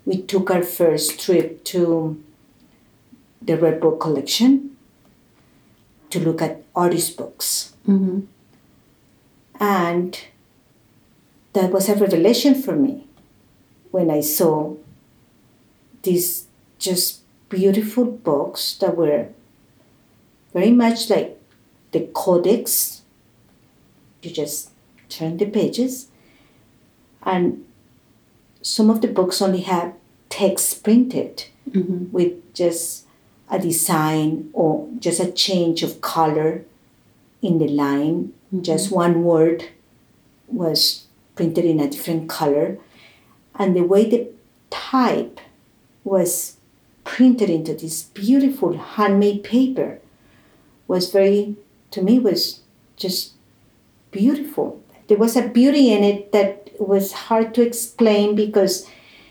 we took our first trip to the Red Book collection to look at artist books. Mm-hmm. And that was a revelation for me when I saw these just beautiful books that were very much like the codex. You just turn the pages, and some of the books only have text printed Mm-hmm. with just a design or just a change of color in the line. Mm-hmm. Just one word was printed in a different color. And the way the type was printed into this beautiful handmade paper was to me, was just beautiful. There was a beauty in it that was hard to explain because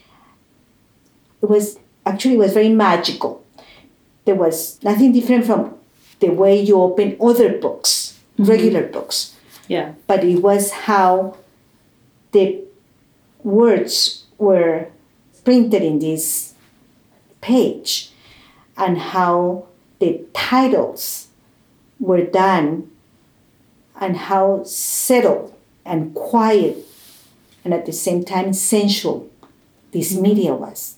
it was very magical. There was nothing different from the way you open other books, regular books. Yeah. But it was how the words were printed in this page and how the titles were done and how settled and quiet and at the same time sensual this media was.